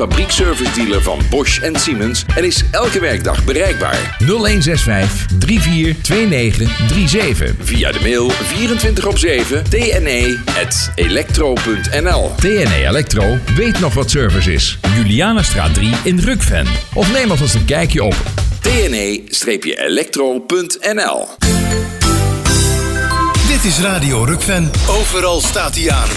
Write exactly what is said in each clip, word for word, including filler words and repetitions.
fabriekservice dealer van Bosch en Siemens en is elke werkdag bereikbaar. nul een zes vijf drie vier twee negen drie zeven. Via de mail vierentwintig op zeven t n e at electro punt n l. T N E Electro weet nog wat service is. Julianastraat drie in Rukven. Of neem alvast een kijkje op t n e electro punt n l. Dit is Radio Rukven. Overal staat hij aan.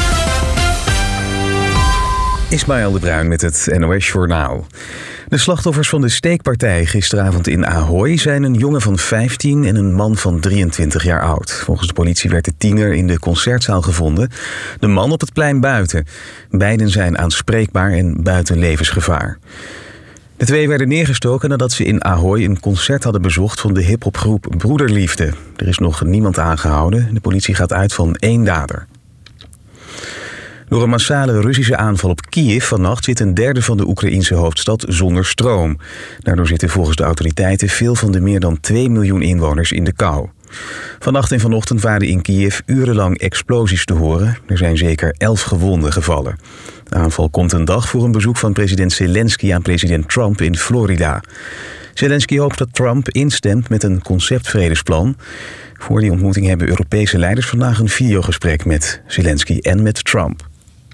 Ismaël de Bruin met het N O S Journaal. De slachtoffers van de steekpartij gisteravond in Ahoy zijn een jongen van vijftien en een man van drieëntwintig jaar oud. Volgens de politie werd de tiener in de concertzaal gevonden, de man op het plein buiten. Beiden zijn aanspreekbaar en buiten levensgevaar. De twee werden neergestoken nadat ze in Ahoy een concert hadden bezocht van de hiphopgroep Broederliefde. Er is nog niemand aangehouden. De politie gaat uit van één dader. Door een massale Russische aanval op Kiev vannacht zit een derde van de Oekraïense hoofdstad zonder stroom. Daardoor zitten volgens de autoriteiten veel van de meer dan twee miljoen inwoners in de kou. Vannacht en vanochtend waren in Kiev urenlang explosies te horen. Er zijn zeker elf gewonden gevallen. De aanval komt een dag voor een bezoek van president Zelensky aan president Trump in Florida. Zelensky hoopt dat Trump instemt met een conceptvredesplan. Voor die ontmoeting hebben Europese leiders vandaag een videogesprek met Zelensky en met Trump.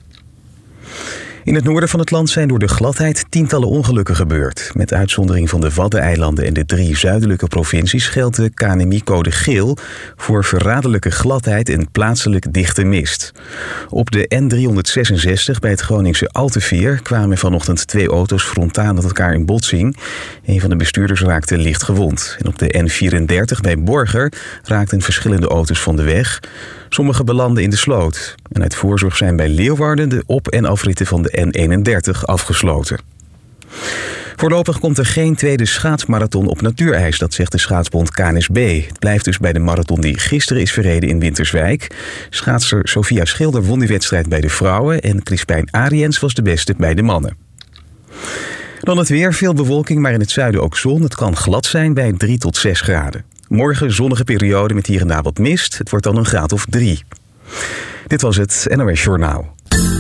In het noorden van het land zijn door de gladheid tientallen ongelukken gebeurd. Met uitzondering van de Waddeneilanden en de drie zuidelijke provincies geldt de K N M I-code geel voor verraderlijke gladheid en plaatselijk dichte mist. Op de N driehonderdzesenzestig bij het Groningse Alteveer kwamen vanochtend twee auto's frontaal met elkaar in botsing. Een van de bestuurders raakte licht gewond. En op de N vierendertig bij Borger raakten verschillende auto's van de weg. Sommige belanden in de sloot. En uit voorzorg zijn bij Leeuwarden de op- en afritten van de N eenendertig afgesloten. Voorlopig komt er geen tweede schaatsmarathon op natuurijs, dat zegt de schaatsbond K N S B. Het blijft dus bij de marathon die gisteren is verreden in Winterswijk. Schaatser Sophia Schilder won die wedstrijd bij de vrouwen en Crispijn Ariens was de beste bij de mannen. Dan het weer, veel bewolking, maar in het zuiden ook zon. Het kan glad zijn bij drie tot zes graden. Morgen zonnige periode met hier en daar wat mist. Het wordt dan een graad of drie. Dit was het N O S Journaal.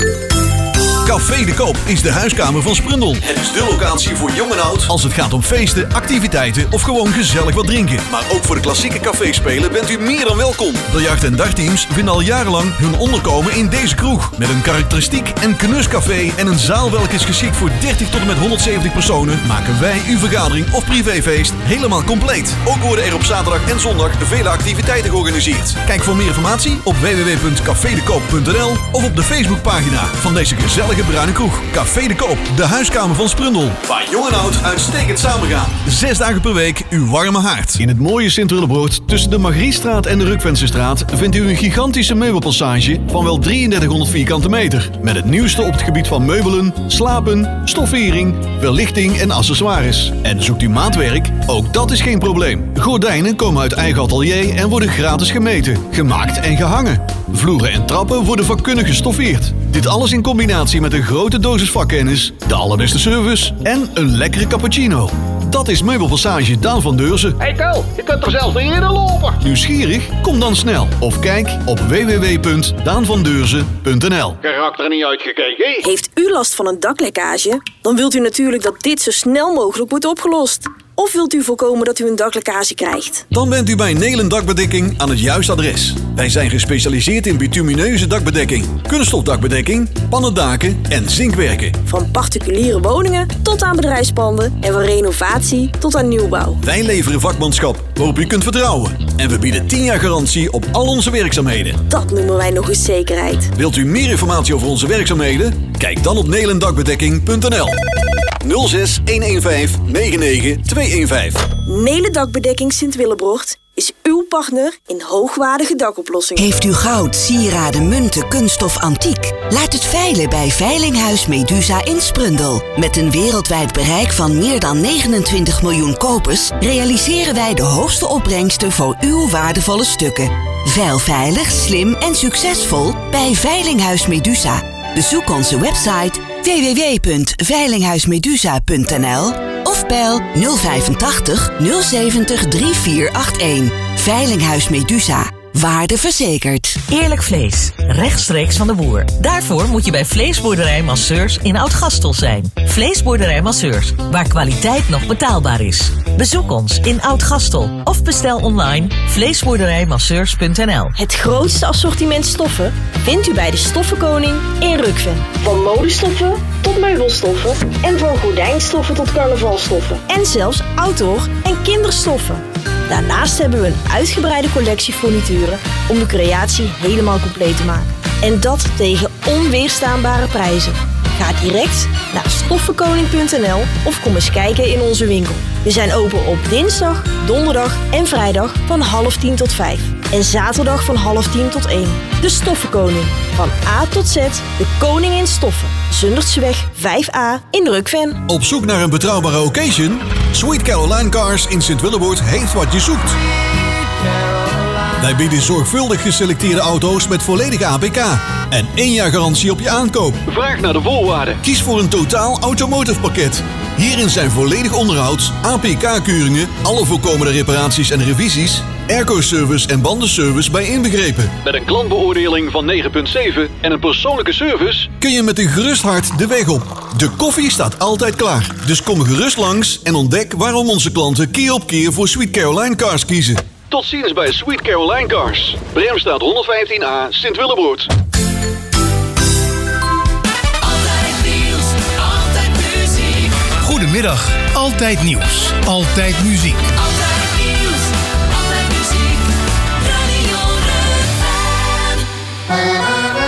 Café de Koop is de huiskamer van Sprundel. Het is de locatie voor jong en oud. Als het gaat om feesten, activiteiten of gewoon gezellig wat drinken. Maar ook voor de klassieke caféspelen bent u meer dan welkom. Biljart- en dartteams vinden al jarenlang hun onderkomen in deze kroeg. Met een karakteristiek en knuscafé en een zaal welke is geschikt voor dertig tot en met honderdzeventig personen, maken wij uw vergadering of privéfeest helemaal compleet. Ook worden er op zaterdag en zondag vele activiteiten georganiseerd. Kijk voor meer informatie op w w w punt café de koop punt n l of op de Facebookpagina van deze gezellige bruine kroeg. Café de Koop, de huiskamer van Sprundel. Waar jong en oud uitstekend samengaan. Zes dagen per week uw warme haard. In het mooie Sint-Willebroord tussen de Margriestraat en de Rukvensestraat vindt u een gigantische meubelpassage van wel drieëndertighonderd vierkante meter. Met het nieuwste op het gebied van meubelen, slapen, stoffering, verlichting en accessoires. En zoekt u maatwerk? Ook dat is geen probleem. Gordijnen komen uit eigen atelier en worden gratis gemeten, gemaakt en gehangen. Vloeren en trappen worden vakkundig gestoffeerd. Dit alles in combinatie met een grote dosis vakkennis, de allerbeste service en een lekkere cappuccino. Dat is Meubelpassage Daan van Deurzen. Hey Tel, je kunt er zelfs niet eerder lopen. Nieuwsgierig? Kom dan snel. Of kijk op w w w punt daan van deurzen punt n l. Karakter niet uitgekeken. Heeft u last van een daklekkage? Dan wilt u natuurlijk dat dit zo snel mogelijk wordt opgelost. Of wilt u voorkomen dat u een daklekkage krijgt? Dan bent u bij Nelen Dakbedekking aan het juiste adres. Wij zijn gespecialiseerd in bitumineuze dakbedekking, kunststof dakbedekking, pannendaken en zinkwerken. Van particuliere woningen tot aan bedrijfspanden en van renovatie tot aan nieuwbouw. Wij leveren vakmanschap waarop u kunt vertrouwen. En we bieden tien jaar garantie op al onze werkzaamheden. Dat noemen wij nog eens zekerheid. Wilt u meer informatie over onze werkzaamheden? Kijk dan op nelen dakbedekking punt n l. nul zes een een vijf negen negen twee een vijf. Nelen Dakbedekking Sint-Willebroord is uw partner in hoogwaardige dakoplossingen. Heeft u goud, sieraden, munten, kunststof, antiek? Laat het veilen bij Veilinghuis Medusa in Sprundel. Met een wereldwijd bereik van meer dan negenentwintig miljoen kopers realiseren wij de hoogste opbrengsten voor uw waardevolle stukken. Veil veilig, slim en succesvol bij Veilinghuis Medusa. Bezoek onze website w w w punt veilinghuismedusa punt n l of bel nul vijfentachtig nul zeventig drie vier acht een. Veilinghuis Medusa. Waardeverzekerd. Eerlijk vlees, rechtstreeks van de boer. Daarvoor moet je bij Vleesboerderij Masseurs in Oud-Gastel zijn. Vleesboerderij Masseurs, waar kwaliteit nog betaalbaar is. Bezoek ons in Oud-Gastel of bestel online vleesboerderijmasseurs punt n l. Het grootste assortiment stoffen vindt u bij de Stoffenkoning in Rukven. Van modestoffen tot meubelstoffen en van gordijnstoffen tot carnavalstoffen. En zelfs outdoor- en kinderstoffen. Daarnaast hebben we een uitgebreide collectie furnituren om de creatie helemaal compleet te maken. En dat tegen onweerstaanbare prijzen. Ga direct naar stoffenkoning punt n l of kom eens kijken in onze winkel. We zijn open op dinsdag, donderdag en vrijdag van half tien tot vijf. En zaterdag van half tien tot één. De Stoffenkoning. Van A tot Z, de koning in stoffen. Zundertseweg vijf a in Rukven. Op zoek naar een betrouwbare occasion? Sweet Caroline Cars in Sint-Willeboord heeft wat je zoekt. Wij bieden zorgvuldig geselecteerde auto's met volledige A P K en één jaar garantie op je aankoop. Vraag naar de voorwaarden. Kies voor een totaal automotive pakket. Hierin zijn volledig onderhoud, A P K-keuringen, alle voorkomende reparaties en revisies, airco-service en bandenservice bij inbegrepen. Met een klantbeoordeling van negen komma zeven en een persoonlijke service Kun je met een gerust hart de weg op. De koffie staat altijd klaar. Dus kom gerust langs en ontdek waarom onze klanten keer op keer voor Sweet Caroline Cars kiezen. Tot ziens bij Sweet Caroline Cars. Bremstraat honderdvijftien a, Sint-Willebroord. Altijd nieuws, altijd muziek. Goedemiddag, altijd nieuws, altijd muziek. Altijd nieuws, altijd muziek. Radio Rukven.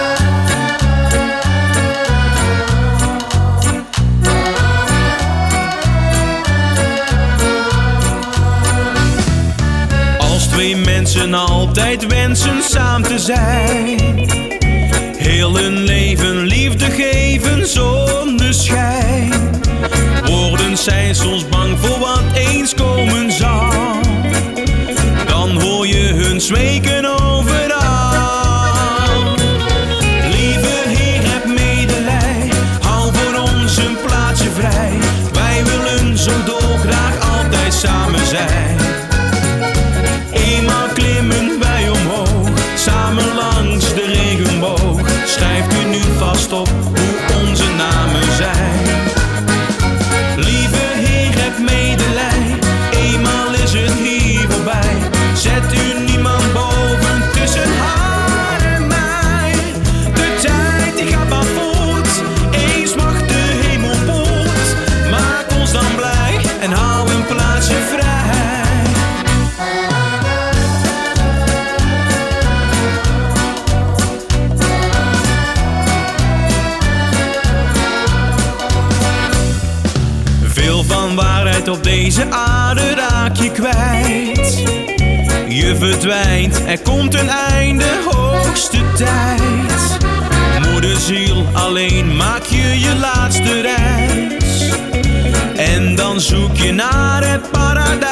Twee mensen altijd wensen samen te zijn. Heel hun leven liefde geven zonder schijn. Woorden zijn soms bang voor wat eens komen zal. Dan hoor je hun smeken overal. Lieve Heer, heb medelij. Hou voor ons een plaatsje vrij. Wij willen zo dolgraag altijd samen zijn. Eenmaal klimmen wij omhoog, samen langs de regenboog. Schrijft u nu vast op hoe onze namen zijn. Lieve Heer, heb medelij, eenmaal is het hier voorbij. Zet u niemand boven tussen haar en mij. De tijd die gaat maar voort, eens mag de hemel poort. Maak ons dan blij en hou een plaatsje vrij. Van waarheid op deze aarde raak je kwijt. Je verdwijnt, er komt een einde, hoogste tijd. Moederziel, alleen maak je je laatste reis. En dan zoek je naar het paradijs.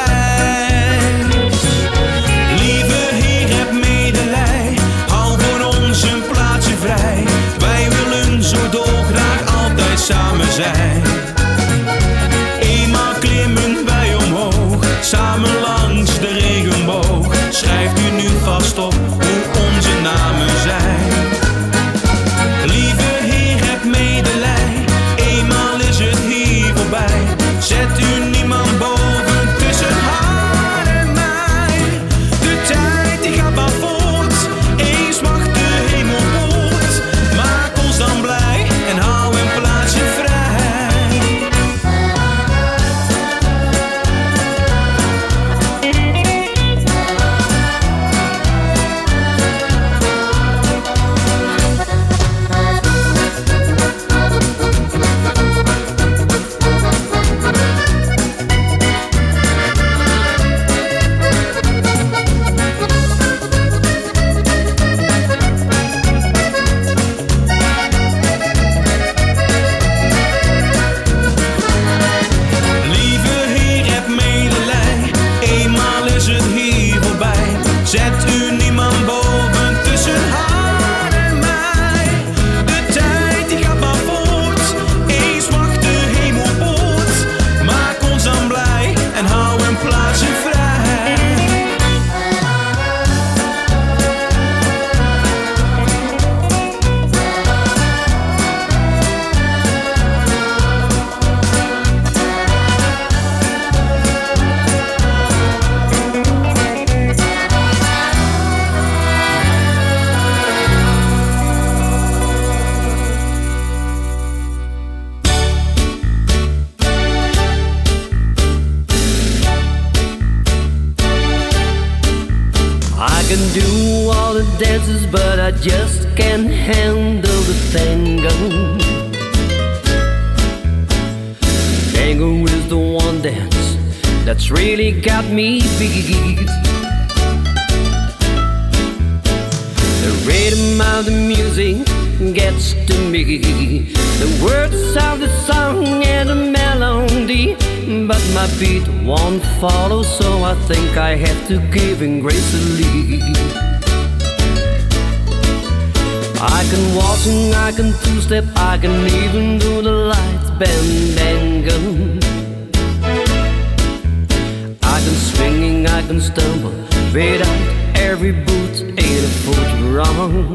Lieve Heer, heb medelij. Hou voor ons een plaatsje vrij. Wij willen zo dolgraag altijd samen zijn. Eenmaal klimmen wij omhoog, samen langs de regenboog. Schrijft u nu vast op hoe onze namen zijn. Lieve Heer, heb medelij, eenmaal is het hier voorbij. Zet u niemand boven tussen haar en mij. De tijd die gaat maar voort, eens mag de hemel poort. Maak ons dan blij en hou een plaatsje vrij. dances, but I just can't handle the tango. Tango is the one dance that's really got me beat. The rhythm of the music gets to me, the words of the song and the melody, but my beat won't follow, so I think I have to give in gracefully. I can waltz and I can two-step, I can even do the light bandango. I can swing and I can stumble, without every boot ain't a foot wrong.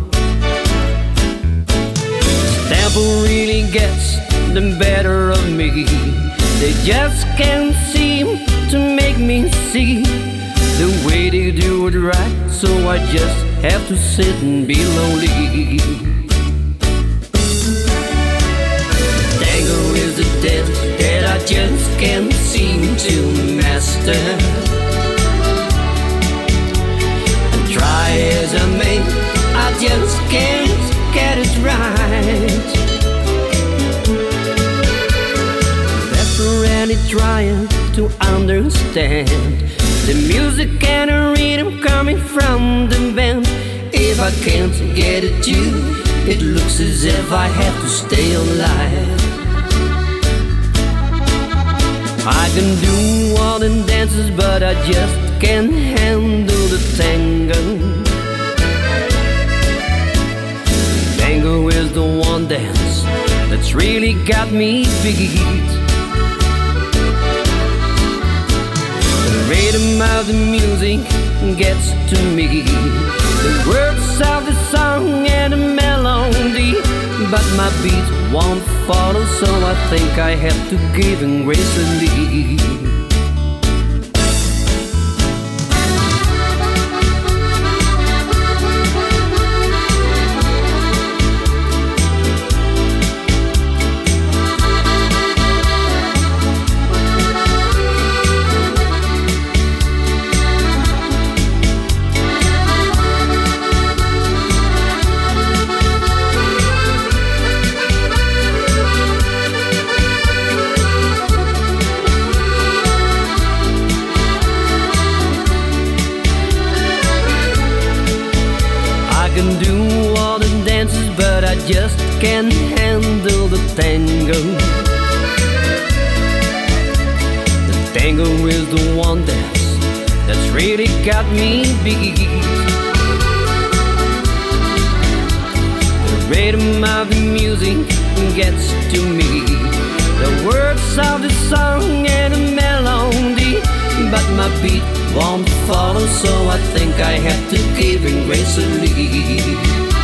Tempo really gets the better of me. They just can't seem to make me see the way they do it right, so I just have to sit and be lonely. Tango is the dance that I just can't seem to master. And try as I may, I just can't get it right. Desperately trying to understand the music and the rhythm coming from the band. If I can't get it too, it looks as if I have to stay alive. I can do all the dances, but I just can't handle the tango. Tango is the one dance that's really got me beat. The rhythm of the music gets to me, the words of the song and the melody, but my beat won't follow, so I think I have to give in gracefully. Just can't handle the tango. The tango is the one dance that's really got me beat. The rhythm of the music gets to me, the words of the song and the melody, but my beat won't follow, so I think I have to give in gracefully.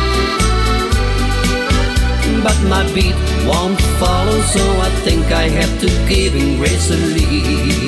But my beat won't follow, so I think I have to give in gracefully.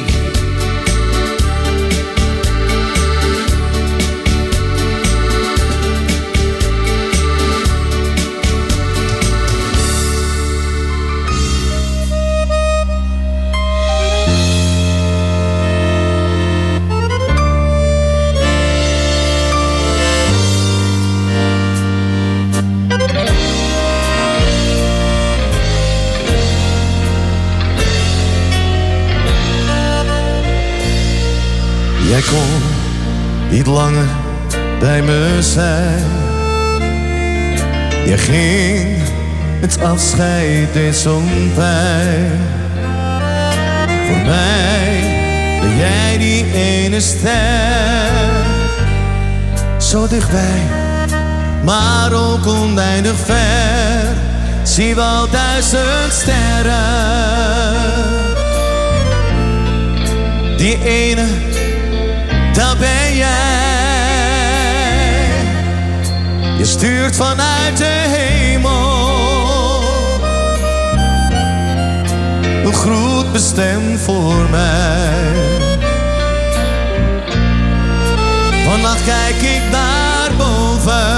Jij kon niet langer bij me zijn. Je ging, het afscheid deed zo'n pijn. Voor mij ben jij die ene ster. Zo dichtbij, maar ook oneindig ver. Zie wel duizend sterren. Die ene, dat ben jij. Je stuurt vanuit de hemel een groet bestemd voor mij. Vannacht kijk ik naar boven,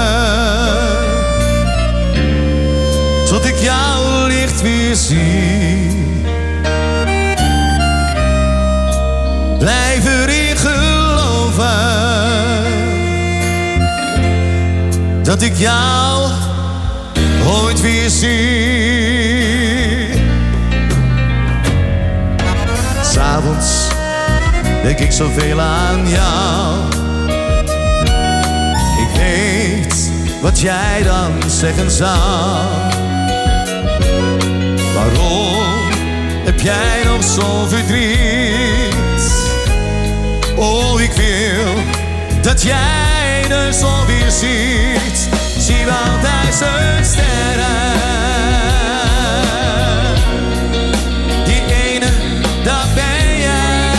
tot ik jouw licht weer zie. Blijf erin geloven, dat ik jou ooit weer zie. 'S Avonds denk ik zoveel aan jou. Ik weet wat jij dan zeggen zou. Waarom heb jij nog zo'n verdriet? Oh, ik wil dat jij de zon weer ziet. Zie wel duizend sterren. Die ene, dat ben jij.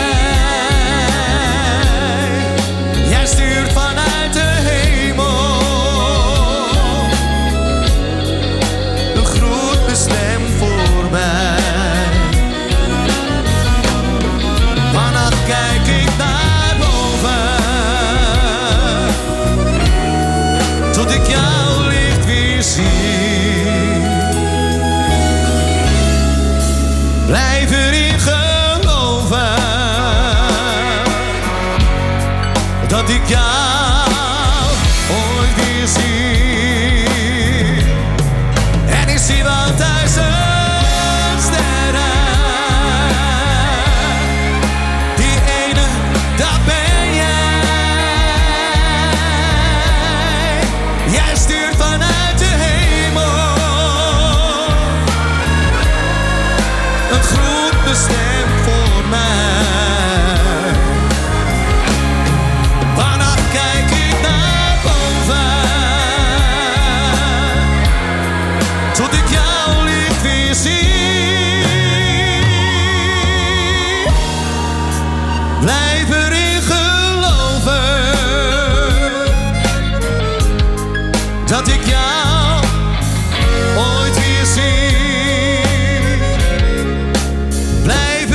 Jij stuurt vanuit de hemel een groet bestemd voor mij. Vannacht kijk ik naar boven, tot ik jouw licht weer zie. Blijf erin geloven dat ik jou ooit weer zie. En ik zie wel duizend sterren. Die ene, dat ben jij. Jij stuurt vanuit de hemel een groet bestemd voor mij. Vannacht kijk ik naar boven, tot ik jouw licht weer zie. Blijf erin geloven dat ik jou ooit weer zie. Blijf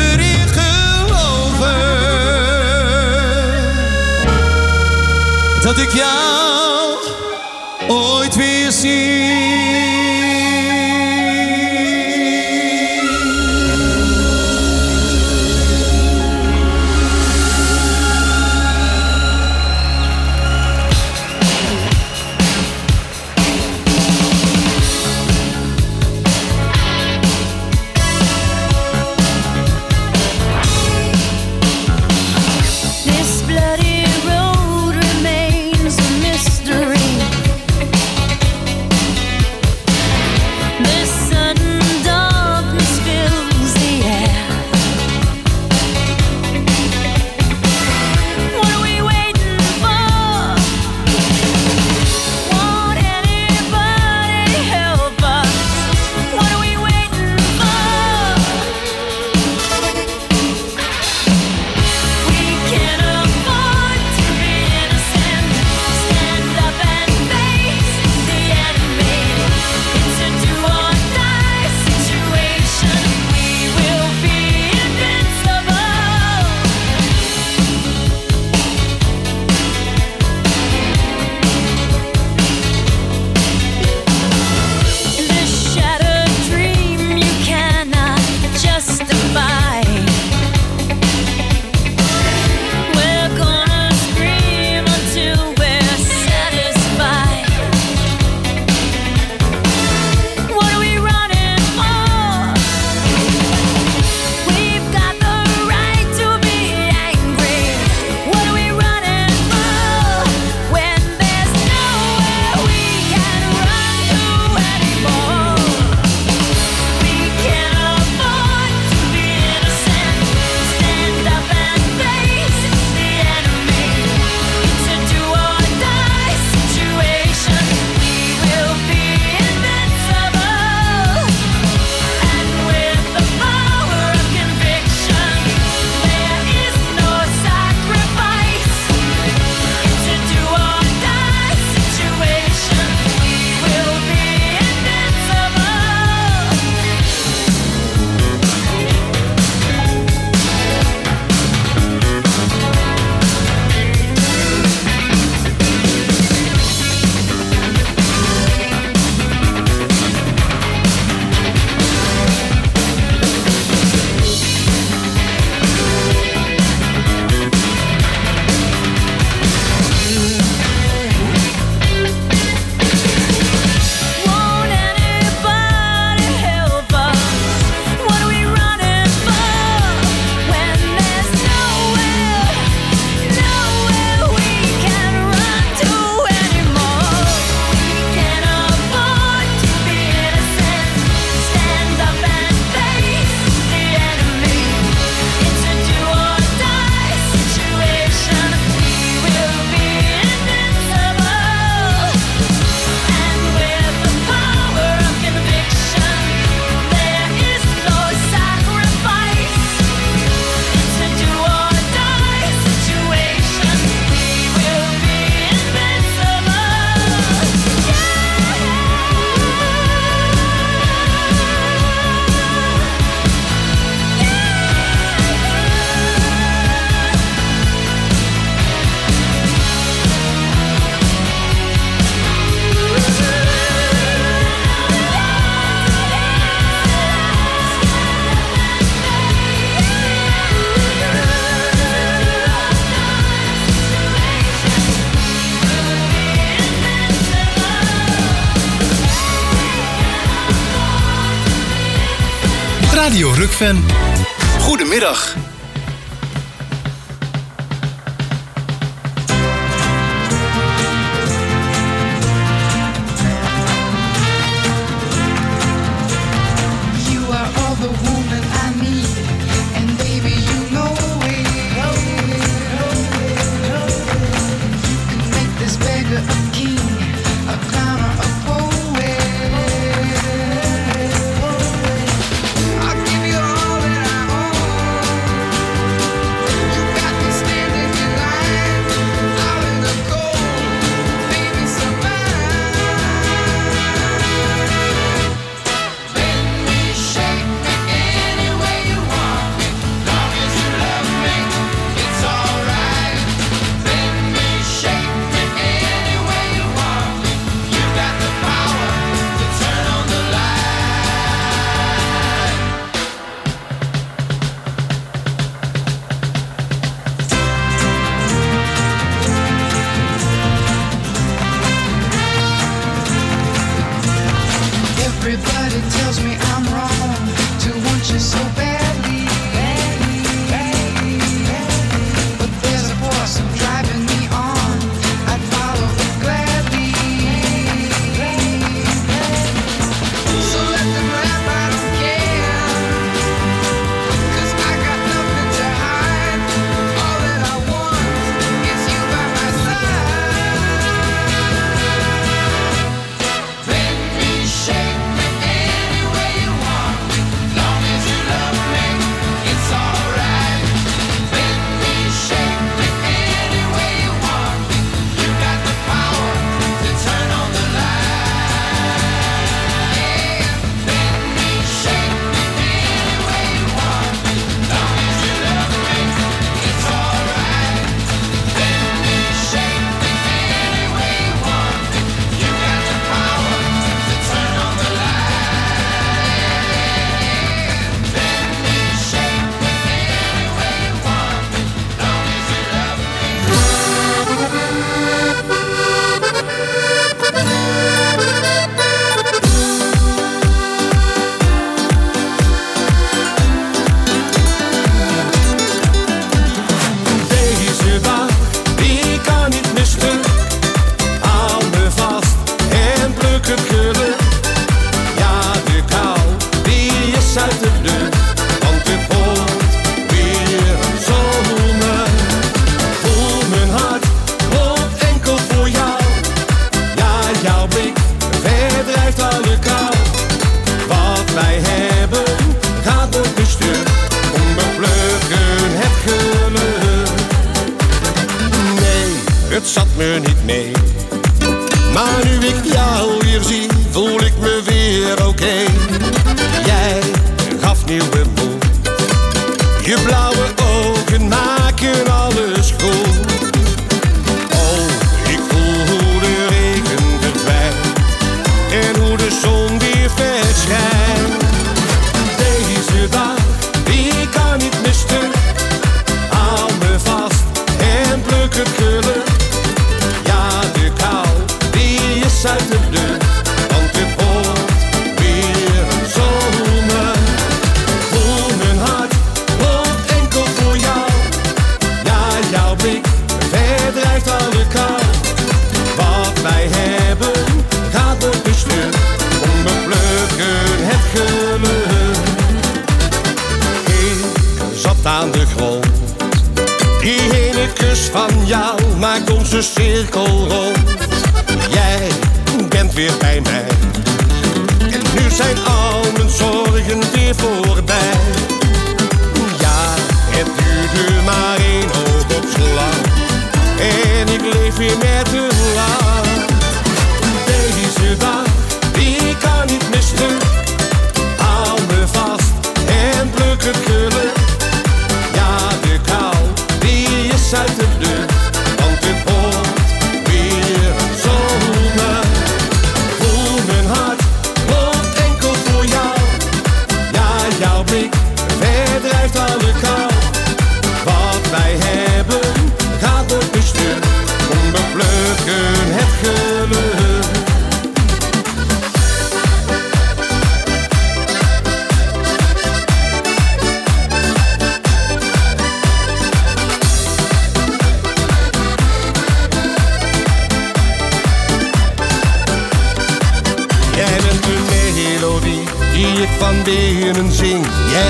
Radio Rukven. Goedemiddag.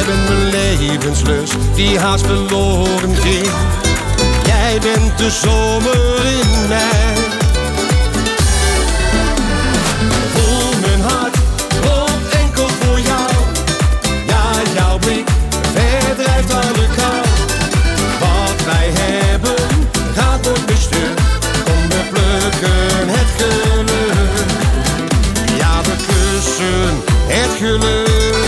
bent mijn levenslust die haast verloren ging. Jij bent de zomer in mij. Voel mijn hart klopt enkel voor jou. Ja, jouw blik verdrijft alle kou. Wat wij hebben gaat door bestuur. Kom, we plukken het geluk. Ja, we kussen het geluk.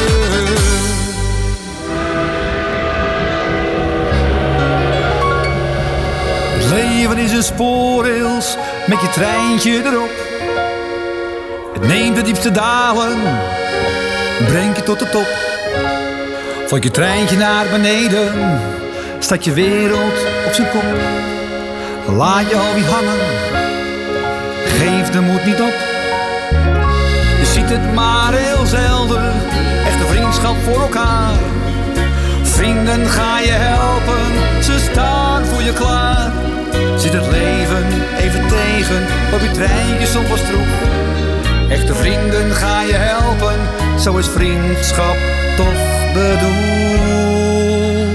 Leven is een spoorrails met je treintje erop. Het neemt de diepste dalen, brengt je tot de top. Valt je treintje naar beneden, staat je wereld op zijn kop. Laat je alweer hangen, geef de moed niet op. Je ziet het maar heel zelden, echte vriendschap voor elkaar. Vrienden ga je helpen, ze staan voor je klaar. Zit het leven even tegen, op je treintje soms was troep. Echte vrienden ga je helpen, zo is vriendschap toch bedoeld.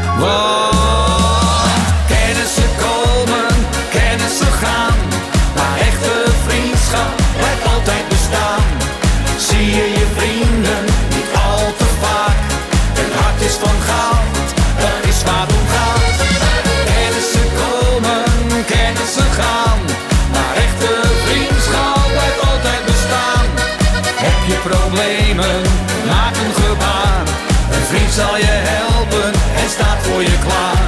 Want kennissen komen, kennissen gaan, maar echte vriendschap blijft altijd bestaan. Zie je je vrienden niet al te vaak, het hart is van goud, dat is waar het om gaat. Kennissen komen, kennissen gaan, maar echte vriendschap blijft altijd bestaan. Heb je problemen, maak een gebaar. Een vriend zal je helpen en staat voor je klaar.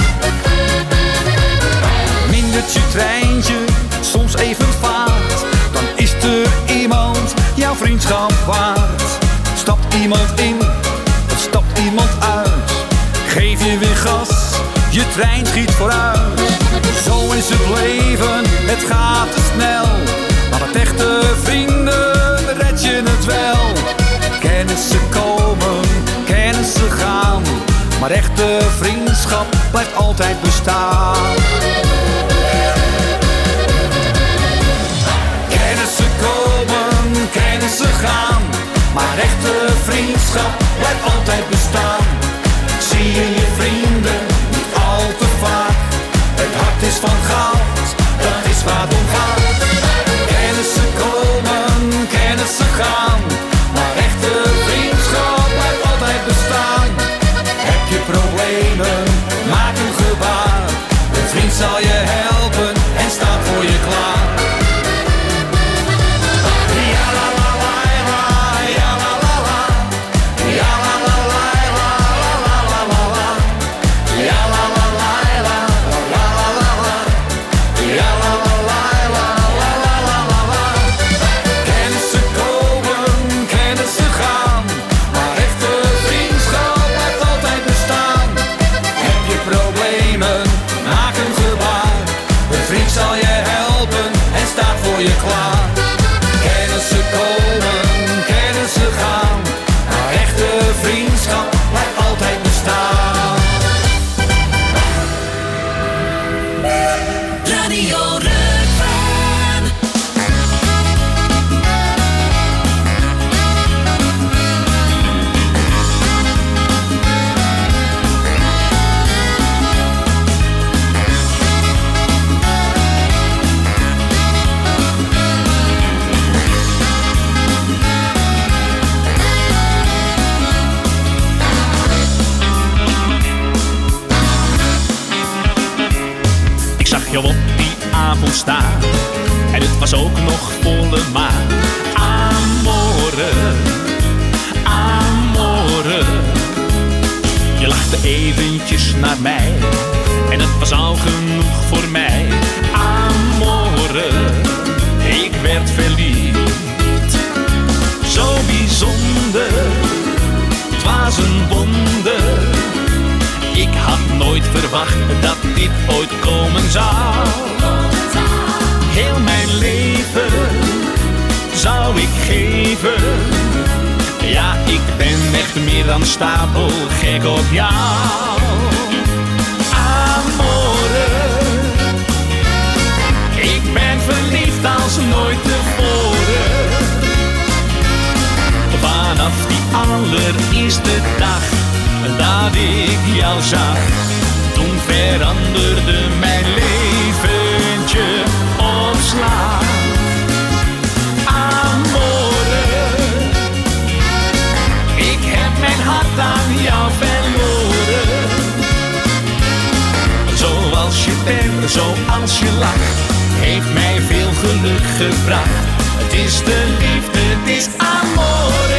Mindert je treintje soms even vaart, dan is er iemand jouw vriendschap waard. Stapt iemand in, of stapt iemand uit, geef je weer gas, je trein schiet vooruit. Zo is het leven, het gaat te snel, maar met echte vrienden red je het wel. Kennissen komen, kennissen gaan, maar echte vriendschap blijft altijd bestaan. Kennissen komen, kennissen gaan, maar echte vriendschap blijft altijd bestaan. Zie je je vrienden niet al te vaak, het hart is van goud, dat is waar het om gaat. Kennissen komen, kennissen gaan, maar echte vriendschap blijft altijd bestaan. Heb je problemen, maak een gebaar. Een vriend zal je helpen en staat voor je klaar. Ja la la la la, ja la la la, ja la la la la la la la la, ja la la la la la la la la, ja la la la la la la la la. Kennissen komen, kennissen gaan, maar echte vriendschap blijft altijd bestaan. Heb je problemen, maak een gebaar. Een vriend zal je helpen en staat voor je klaar. Kennissen komen, kennissen gaan, maar echte vriendschap blijft altijd bestaan. Radio Rukven. Ik zag jou op die avond staan en het was ook nog volle maan. Amore, amore. Je lachte eventjes naar mij en het was al genoeg voor mij. Amore, ik werd verliefd. Zo bijzonder, het was een wonder. Ik had nooit verwacht dat dit ooit komen zou. Heel mijn leven zou ik geven. Ja, ik ben echt meer dan stapelgek op jou. Amore, ik ben verliefd als nooit tevoren. Vanaf die allereerste dag ik jou zag. Toen veranderde mijn leventje op slag. Amore, ik heb mijn hart aan jou verloren. Zoals je bent, zoals je lacht, heeft mij veel geluk gebracht. Het is de liefde, het is amore.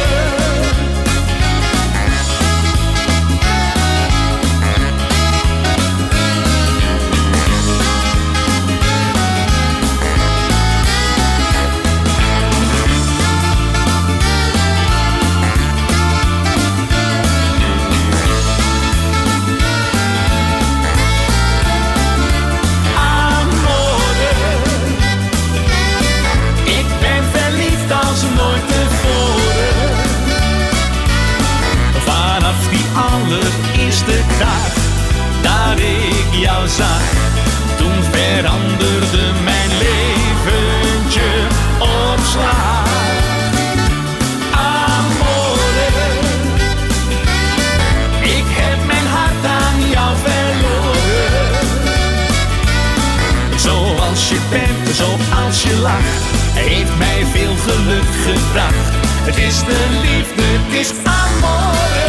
Allereerste dag dat ik jou zag, toen veranderde mijn leventje op slag. Amore, ik heb mijn hart aan jou verloren. Zoals je bent, zoals je lacht, heeft mij veel geluk gebracht. Het is de liefde, het is amore.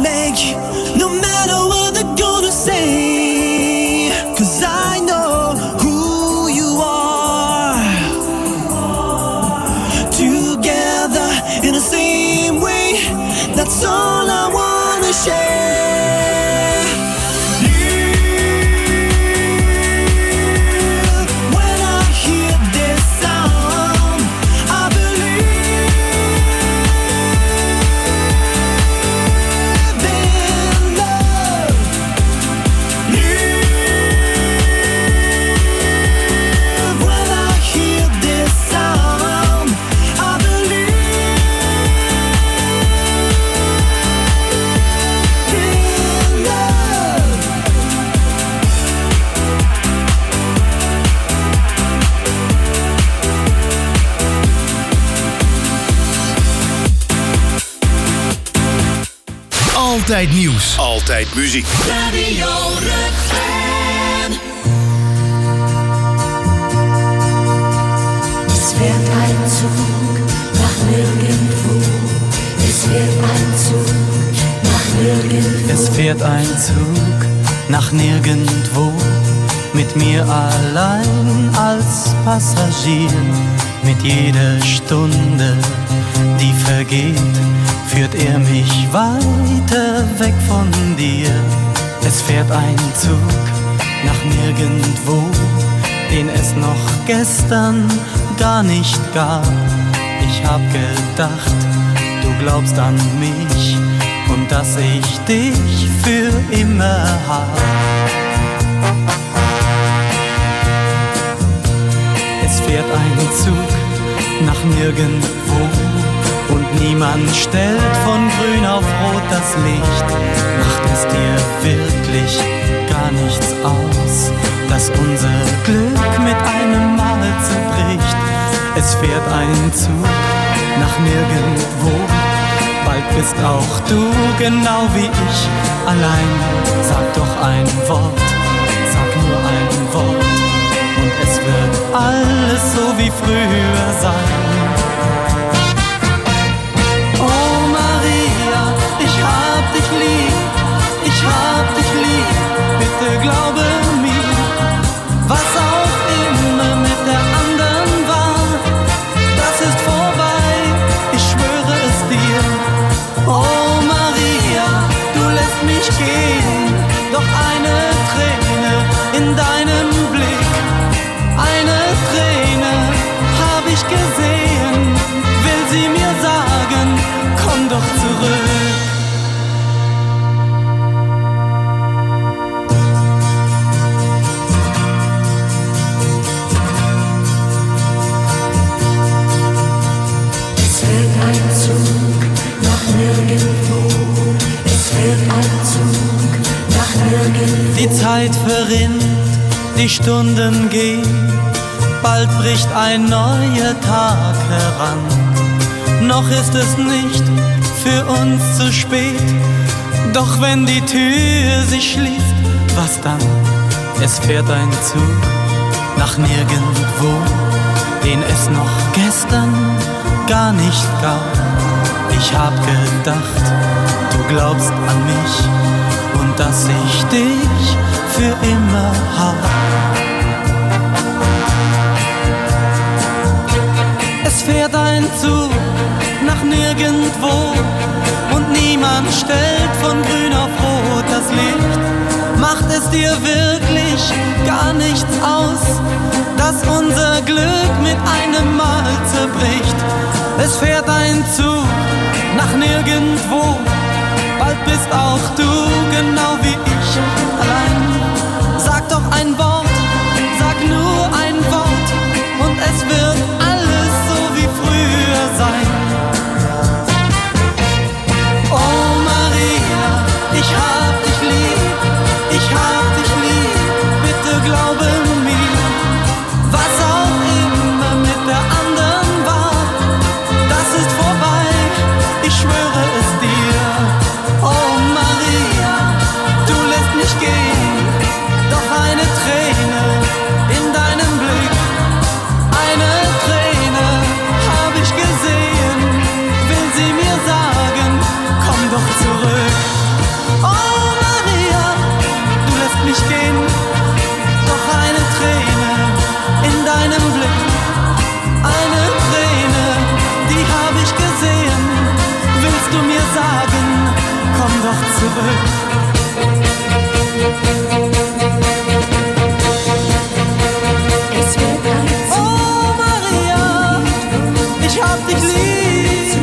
make, no matter what they're gonna say. Cause I know who you are. Together in the same way, that's all I wanna share. Altijd nieuws. Altijd muziek. Radio Rukven. Es fährt ein Zug nach nirgendwo. Es fährt ein Zug nach nirgendwo. Es fährt ein Zug nach nirgendwo. Mit mir allein als Passagier. Mit jeder Stunde, die vergeht, führt er mich weiter weg von dir. Es fährt ein Zug nach nirgendwo, den es noch gestern gar nicht gab. Ich hab gedacht, du glaubst an mich und dass ich dich für immer hab. Es fährt ein Zug nach nirgendwo und niemand stellt von grün auf rot das Licht. Macht es dir wirklich gar nichts aus, dass unser Glück mit einem Mal zerbricht? Es fährt ein Zug nach nirgendwo, bald bist auch du genau wie ich allein. Sag doch ein Wort, sag nur ein Wort und es wird alles so wie früher sein. Oh Maria, ich hab dich lieb, ich hab dich lieb, bitte glaube mir, was auch immer mit der anderen war, das ist vorbei, ich schwöre es dir. Oh Maria, du lässt mich gehen, doch eine Träne in deinem Blick, eine Träne hab ich gesehen, will sie mir sagen, komm doch zurück. Es fährt ein Zug nach nirgendwo. Es fährt ein Zug nach nirgendwo. Die Zeit verrinnt, die Stunden gehen, bald bricht ein neuer Tag heran. Noch ist es nicht für uns zu spät, doch wenn die Tür sich schließt, was dann? Es fährt ein Zug nach nirgendwo, den es noch gestern gar nicht gab. Ich hab gedacht, du glaubst an mich und dass ich dich für immer hab. Es fährt ein Zug nach nirgendwo und niemand stellt von grün auf rot das Licht. Macht es dir wirklich gar nichts aus, dass unser Glück mit einem Mal zerbricht? Es fährt ein Zug nach nirgendwo, bald bist auch du genau wie ich allein. Sag doch ein Wort, sag nur ein Wort und es wird alles so wie früher sein. Oh Maria, ich hab dich lieb, ich hab dich lieb, bitte glaube mir, was auch immer mit der anderen war, das ist vorbei, ich schwöre es dir. Oh Maria, du lässt mich gehen, doch eine Träne willst du mir sagen? Komm doch zurück. Es wird ein Zug. Oh Maria, ich hab dich lieb.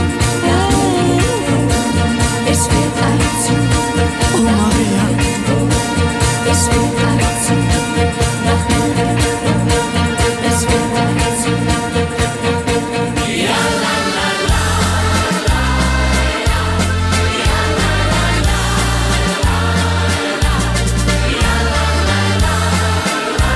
Es wird ein Zug. Oh Maria, es wird ein Zug. Nach nirgendwo. Es wird ein Zug. Ja la la la la la. Ja la la la la la. Ja la la la la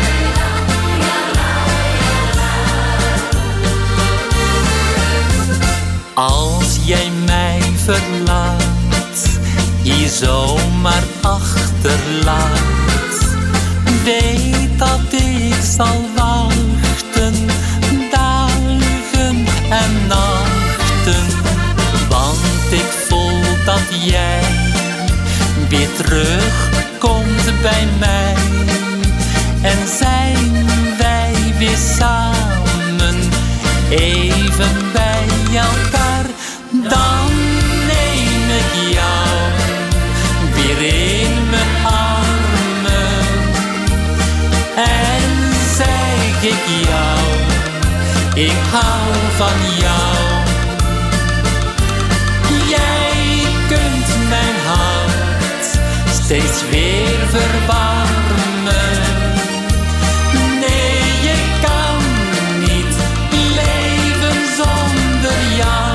la. Als jij mij verlaat, je zomaar achterlaat, weet dat ik zal wachten, dagen en nachten. Want ik voel dat jij weer terugkomt bij mij. En zijn wij weer samen, even bij elkaar, dan neem ik jou weer in mijn armen en zeg ik jou, ik hou van jou. Jij kunt mijn hart steeds weer verwarmen. Nee, je kan niet leven zonder jou.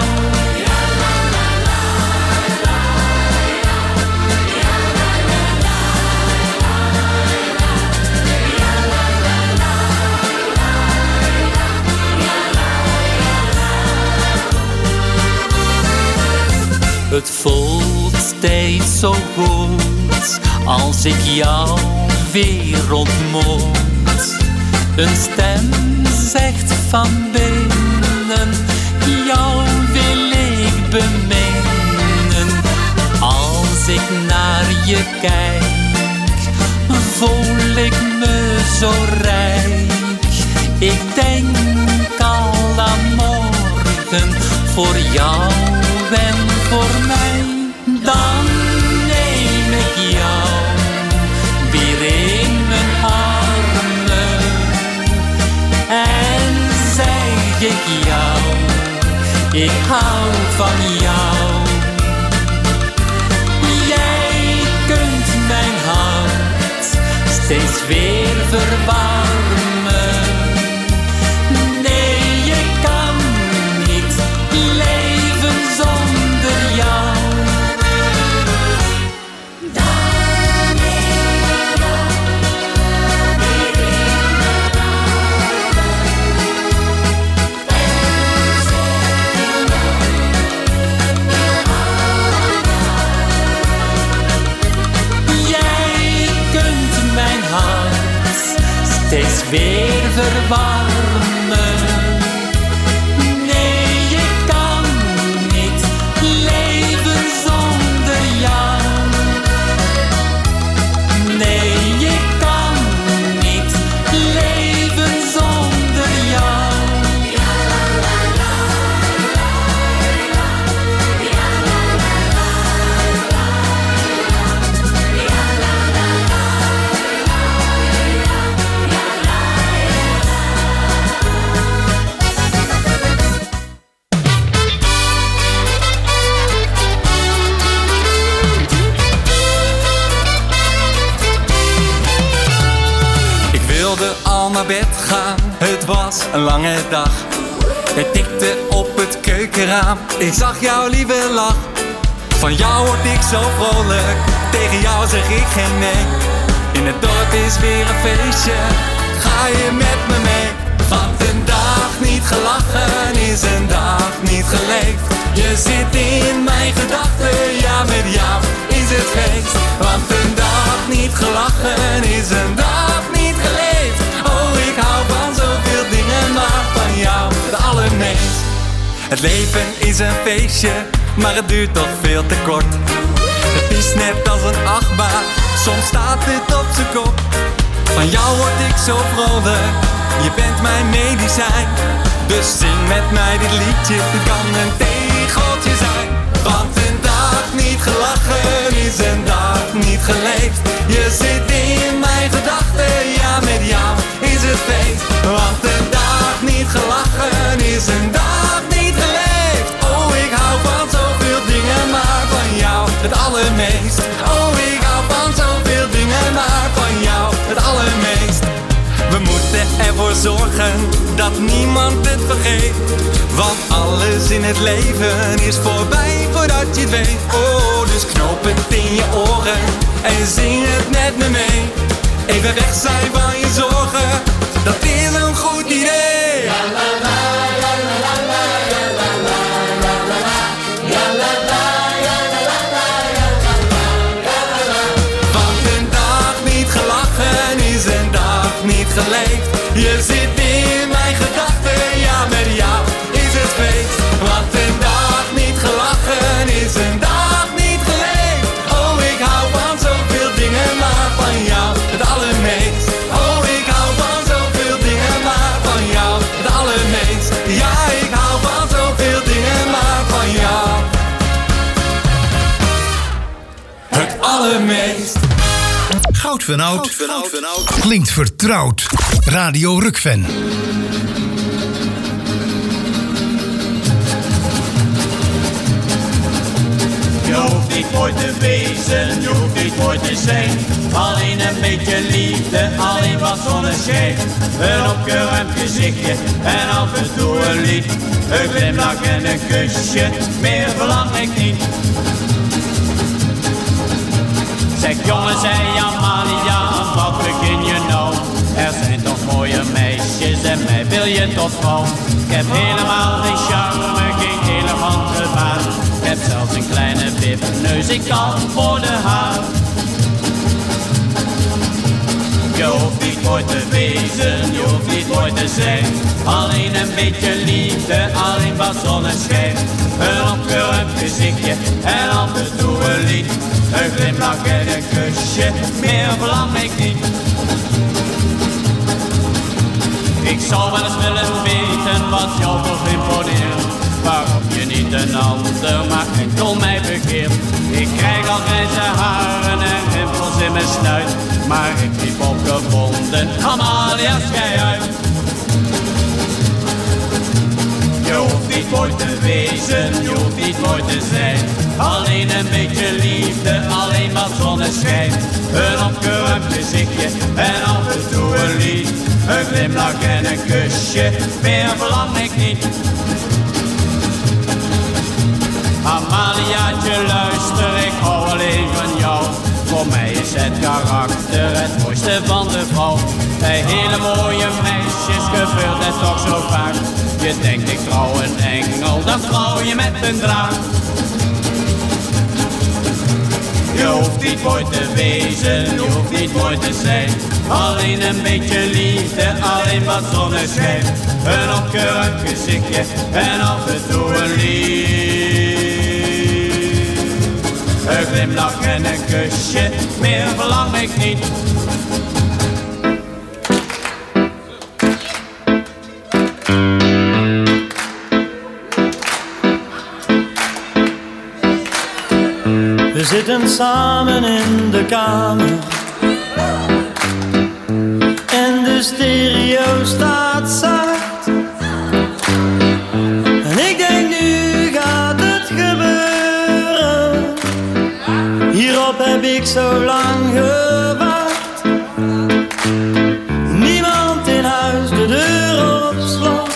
Het voelt steeds zo goed als ik jou weer ontmoet. Een stem zegt van binnen, jou wil ik beminnen. Als ik naar je kijk, voel ik me zo rijk. Ik denk al aan morgen voor jou en voor mij. Dan neem ik jou weer in mijn armen en zeg ik jou, ik hou van jou. Jij kunt mijn hart steeds weer verwarmen. Nee, je kan niet leven zonder jou. Steeds weer verwarmen. Nee, je kan niet leven zonder jou. Nee, je kan niet leven zonder jou. Ja la la la la la. Ja la la la la la. Ja la la la la la. Al naar bed gaan, het was een lange dag. Het tikte op het keukenraam, ik zag jouw lieve lach. Van jou word ik zo vrolijk, tegen jou zeg ik geen nee. In het dorp is weer een feestje, ga je met me mee? Want een dag niet gelachen is een dag niet geleefd. Je zit in mijn gedachten, ja met jou is het feest. Want een dag niet gelachen is een dag niet geleefd. Oh, ik hou van zoveel dingen, maar van jou het allermeest. Het leven is een feestje, maar het duurt toch veel te kort. Het is net als een achtbaan, soms staat het op z'n kop. Van jou word ik zo vrolijk, je bent mijn medicijn. Dus zing met mij dit liedje, het kan een tegeltje zijn. Want een dag niet gelachen is een dag niet geleefd. Je zit in mijn gedachten, ja met jou is het feest. Want een dag niet gelachen is een dag niet geleefd. Oh, ik hou van zoveel dingen, maar van jou het allermeest. Oh, ik hou van zoveel dingen, maar van jou het allermeest. We moeten ervoor zorgen dat niemand het vergeet. Want alles in het leven is voorbij voordat je het weet. Oh, dus knoop het in je oren en zing het met me mee. Even weg zijn van je zorgen, dat is een goed idee. Ja, la, la, la, la, la, la, la, la, la, la, la. Ja, la, la, ja, la, la, la, ja, la, la, ja, la, la. Want een dag niet gelachen is een dag niet geleefd. Je zit in mijn gedachten, ja met jou is het feest. Want een dag niet gelachen is een dag niet geleefd. Oh, ik hou van zoveel dingen, maar van jou het allermeest. Oh, ik hou van zoveel dingen, maar van jou het allermeest. Ja, ik hou van zoveel dingen, maar van jou het allermeest. Goud van Oud klinkt vertrouwd. Radio Rukven. Je hoeft niet mooi te wezen, je hoeft niet mooi te zijn. Alleen een beetje liefde, alleen wat zonneschijn. Een opgeruimd gezichtje en af en toe een lied. Een glimlach en een kusje, meer verlang ik niet. Zeg jongen, zei Amalia, wat begin je nou? Er zijn toch mooie meisjes en mij wil je tot vrouw. Ik heb helemaal geen charme, geen elegante baard. Ik heb zelfs een kleine wipneus, ik kan voor de haar. Je hoeft niet mooi te wezen, je hoeft niet mooi te zijn. Alleen een beetje liefde, alleen wat zonneschijn. Een opgeruimd gezichtje en af en toe een lied. Een glimlach en een kusje, meer verlang ik niet. Ik zou wel eens willen weten wat jou toch imponeert. Waarom je niet een ander, maar enkel mij begeert. Ik krijg al grijze haren en rimpels in mijn snuit. Maar ik liep opgewonden, Amalia, schei uit. Je hoeft niet mooi te wezen, je hoeft niet mooi te zijn. Alleen een beetje liefde, alleen wat zonneschijn. Een opgeruimd gezichtje en af en toe een lied. Een glimlach en een kusje, meer verlang ik niet. Amaliaatje, luister, ik hou alleen van jou. Voor mij is het karakter het mooiste van de vrouw. Bij hele mooie meisjes gebeurt het toch zo vaak. Je denkt ik trouw een engel, dan trouw je met een draak. Je hoeft niet mooi te wezen, je hoeft niet mooi te zijn. Alleen een beetje liefde, alleen wat zonneschijn. Een opgeruimd gezichtje en af en toe een lied. Een glimlach en een kusje, meer verlang ik niet. We zitten samen in de kamer en de stereo staat zacht. En ik denk nu gaat het gebeuren. Hierop heb ik zo lang gewacht. Niemand in huis, de deur op slot.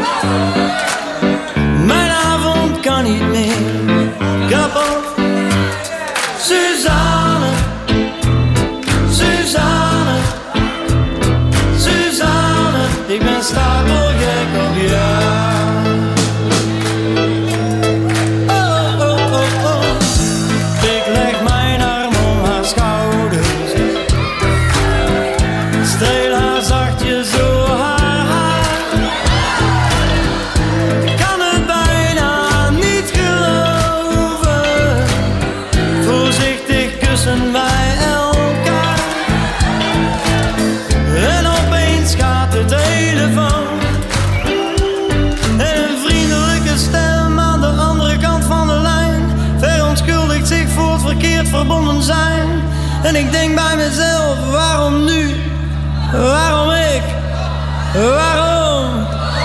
Mijn avond kan niet meer kapot. Suzanne, Suzanne, Suzanne, ik ben stapelgek op jou. Oh, oh, oh, oh. Ik leg mijn arm om haar schouders verbonden zijn. En ik denk bij mezelf, waarom nu? Waarom ik? Waarom?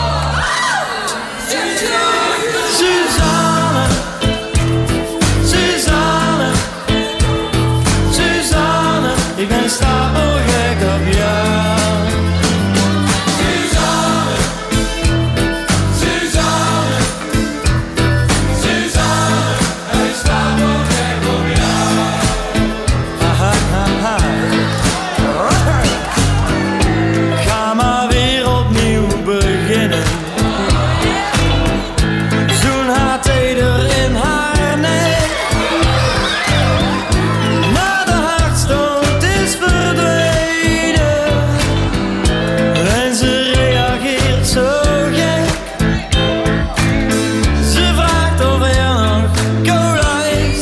Suzanne, Suzanne, Suzanne, ik ben stapelgek op jou. Suzanne, Suzanne, Suzanne, ik ben stapelgek op jou. Ha, ha, ha, ha. Ga maar weer opnieuw beginnen. Zoen haar teder in haar nek. Maar de hartstocht is verdwenen. En ze reageert zo gek. Ze vraagt of er nog cola is.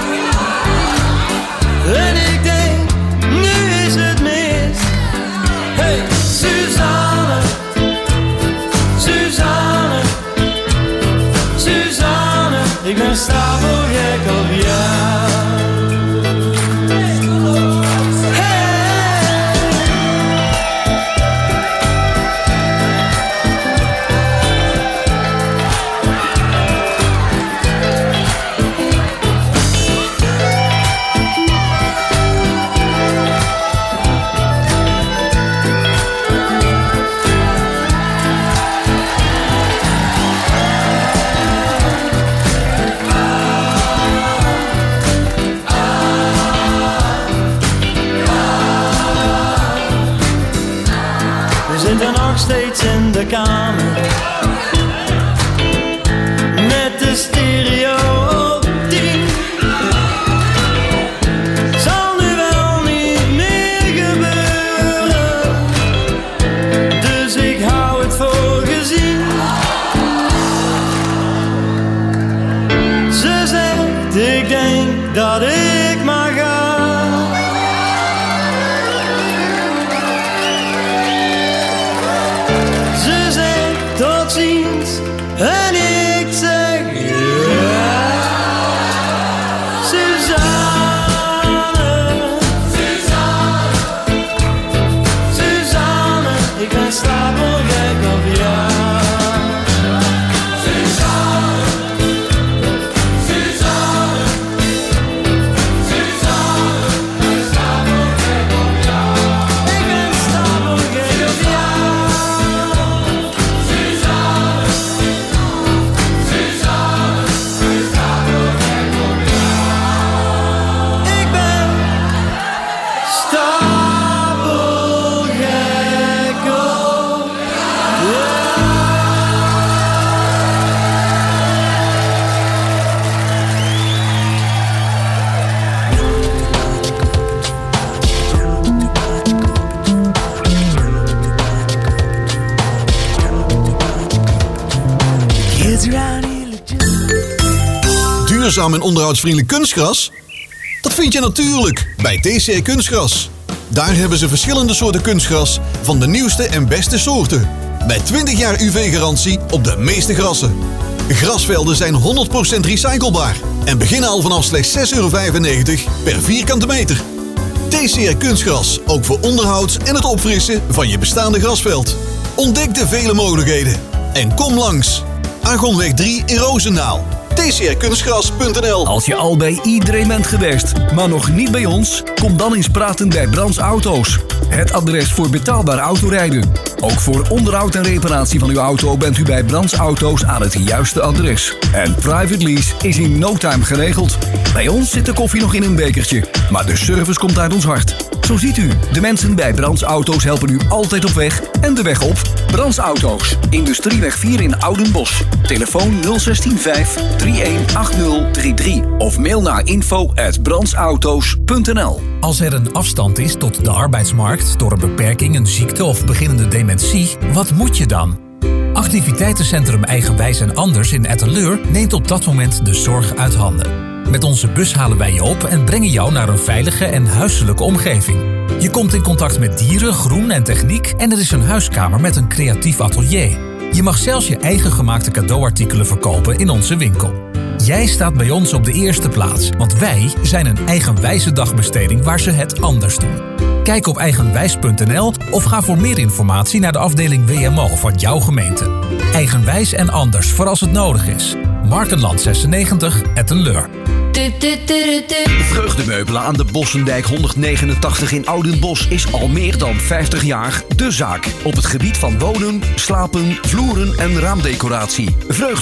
En ik denk, nu is het mis. Hey, Suzanne, Suzanne, Suzanne, ik ben stapelgek op jou. We zitten nog steeds in de kamer met de stereo op tien. Zal nu wel niet meer gebeuren, dus ik hou het voor gezien. Ze zegt, ik denk dat ik maar ga. Ze zegt tot ziens en ik zeg ja. Suzanne, Suzanne, Suzanne, ik ben stapelgek op jou. Suzanne, Suzanne, Suzanne, ik ben stapelgek op jou. Ik ben stapelgek op jou. Duurzaam en onderhoudsvriendelijk kunstgras? Dat vind je natuurlijk bij T C R Kunstgras. Daar hebben ze verschillende soorten kunstgras van de nieuwste en beste soorten. Met twintig jaar U V-garantie op de meeste grassen. Grasvelden zijn honderd procent recyclebaar en beginnen al vanaf slechts zes euro vijfennegentig per vierkante meter. T C R Kunstgras, ook voor onderhoud en het opfrissen van je bestaande grasveld. Ontdek de vele mogelijkheden en kom langs. Argonweg drie in Roosendaal. t c r kunstgras punt n l. Als je al bij iedereen bent geweest, maar nog niet bij ons, kom dan eens praten bij Brands Auto's. Het adres voor betaalbaar autorijden. Ook voor onderhoud en reparatie van uw auto bent u bij Brands Auto's aan het juiste adres. En private lease is in no time geregeld. Bij ons zit de koffie nog in een bekertje, maar de service komt uit ons hart. Zo ziet u, de mensen bij Brands Auto's helpen u altijd op weg en de weg op. Brands Auto's, Industrieweg vier in Oudenbosch. Telefoon nul een zes vijf drie een acht nul drie drie of mail naar info at brandsauto's punt n l. Als er een afstand is tot de arbeidsmarkt door een beperking, een ziekte of beginnende dementie, wat moet je dan? Activiteitencentrum Eigenwijs en Anders in Etteleur neemt op dat moment de zorg uit handen. Met onze bus halen wij je op en brengen jou naar een veilige en huiselijke omgeving. Je komt in contact met dieren, groen en techniek en er is een huiskamer met een creatief atelier. Je mag zelfs je eigen gemaakte cadeauartikelen verkopen in onze winkel. Jij staat bij ons op de eerste plaats, want wij zijn een eigenwijze dagbesteding waar ze het anders doen. Kijk op eigenwijs punt n l of ga voor meer informatie naar de afdeling W M O van jouw gemeente. Eigenwijs en anders voor als het nodig is. Markenland zesennegentig, Etten-Leur. Vreugdemeubelen aan de Bossendijk honderdnegenentachtig in Oudenbosch is al meer dan vijftig jaar de zaak. Op het gebied van wonen, slapen, vloeren en raamdecoratie. Vreugde